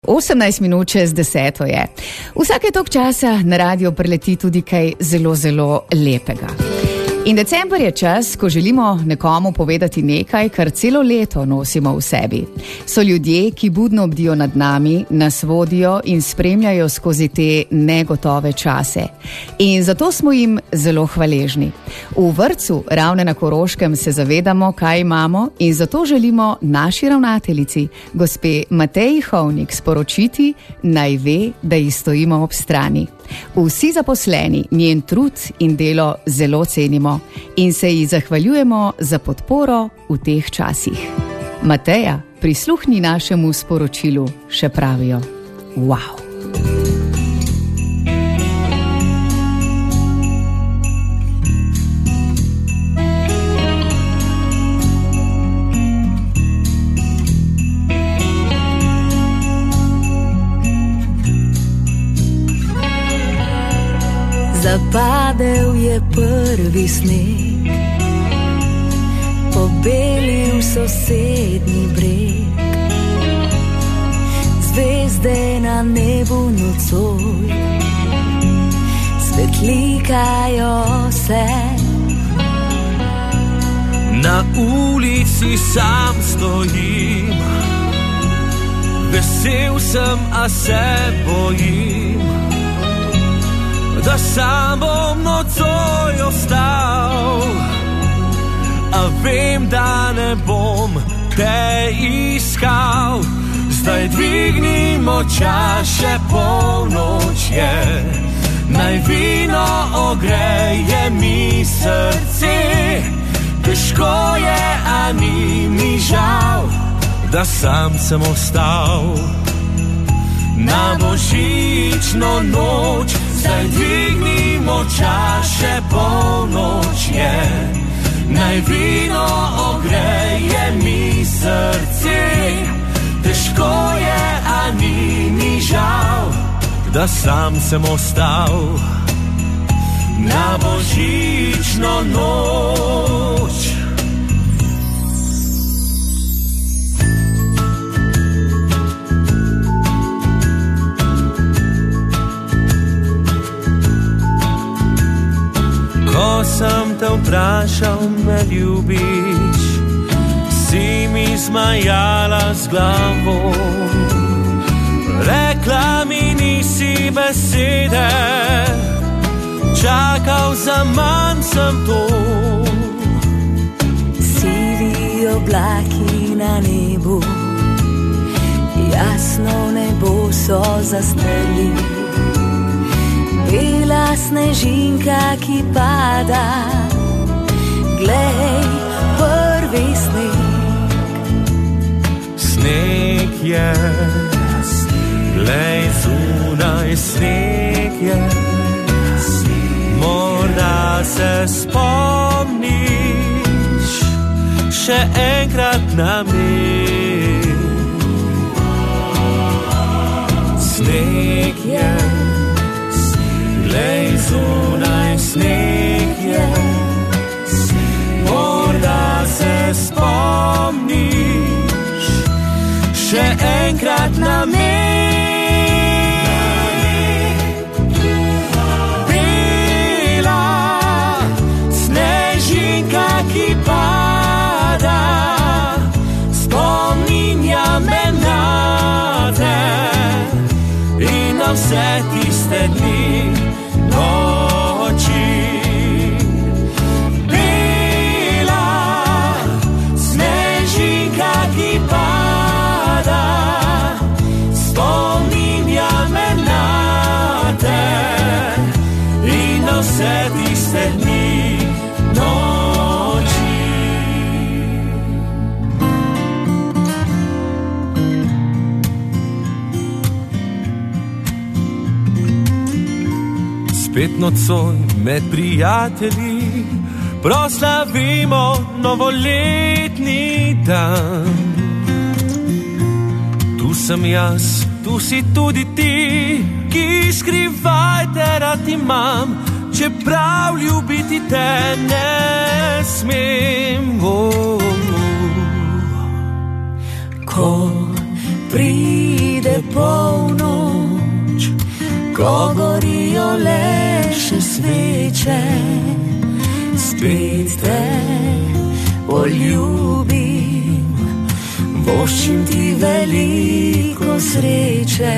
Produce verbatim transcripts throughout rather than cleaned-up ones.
osemnajst minut čez deseto je. Vsake tok časa na radio preleti tudi kaj zelo, zelo lepega. In december je čas, ko želimo nekomu povedati nekaj, kar celo leto nosimo v sebi. So ljudje, ki budno bdijo nad nami, nas vodijo in spremljajo skozi te negotove čase. In zato smo jim zelo hvaležni. V vrtcu Ravne na Koroškem se zavedamo, kaj imamo, in zato želimo naši ravnateljici, gospe Mateji Hovnik, sporočiti, naj ve, da ji stojimo ob strani. Vsi zaposleni njen trud in delo zelo cenimo in se ji zahvaljujemo za podporo v teh časih. Mateja, prisluhni našemu sporočilu, še pravijo. Wow! Zapadel je prvi sneg, pobelil sosednji breg, zvezde na nebu nocoj svetlikajo se. Na ulici sam stojim, vesel sem, a se bojim, da sam bom nocoj ostal, a vem, da ne bom te iskal. Zdaj dvignimo čaše, polnoč je, naj vino ogreje mi srce. Težko je, a ni mi žal, da sam sem ostal. Na božično noč zdaj dvignimo čaše, polnoč je, naj vino ogreje mi srce. Težko je, a ni mi žal, da sam sem ostal. Na božično noč. Ko sem te vprašal, me ljubiš, si mi zmajala z glavo. Rekla mi nisi besede, čakal za manj sem to. Sivi oblaki na nebu, jasno nebo so zastrli. Bela snežinka, ki pada, glej, prvi sneg. Sneg je, glej, zunaj sneg je. Morda se spomniš še enkrat na me. Sneg je, glej, zunaj sneg je. Morda se spomniš še enkrat na me. Bela snežinka, ki pada, spominja me na te in na vse tiste dni, noči. Bela snežinka, ki pada, spominja me na te in na vse tiste dni, noči. Spet nocoj med prijatelji proslavimo novoletni dan. Tu sem jaz, tu si tudi ti, ki skrivaj te rad imam, čeprav ljubiti te ne smem. Oh, oh. Ko pride polnoč, ko gorijo le še sveče, spet te poljubim, voščim ti veliko sreče.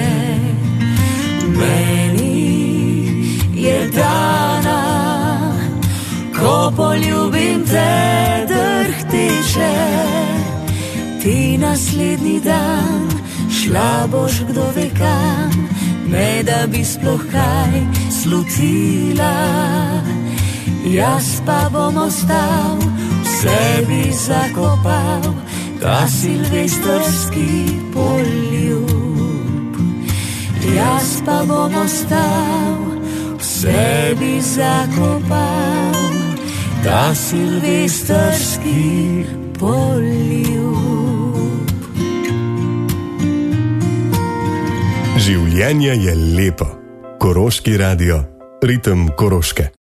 Meni je dana, ko poljubim te, drhteče, ti naslednji dan šla boš kdo ve kam, ne da bi sploh kaj slutila. Jaz pa bom ostal, v sebi zakopal ta silvestrski poljub. Jaz pa bom ostal, v sebi zakopal ta silvestrski poljub. Življenje je lepo. Koroški radio, ritem Koroške.